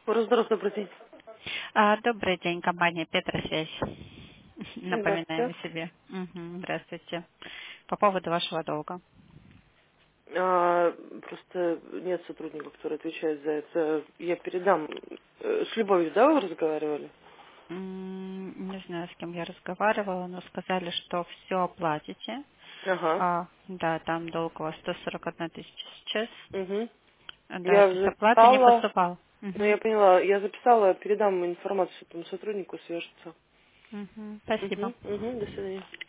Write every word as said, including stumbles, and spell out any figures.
Здравствуйте, добрый день. А, Добрый день, компания Петросвязь. Напоминаем Здравствуйте. о себе. Мгм, здравствуйте. По поводу вашего долга. А, просто нет сотрудника, который отвечает за это. Я передам. Э, С Любовью, да, вы разговаривали? М, Не знаю, с кем я разговаривала, но сказали, что все оплатите. Ага. А, да, там долг у вас сто сорок одна тысяча сейчас. Угу. Да, Я то есть оплата не записала. поступала. Ну, Мгм, я поняла. Я записала, передам информацию этому сотруднику, свяжется. мгм. Угу, Спасибо. угу, до свидания.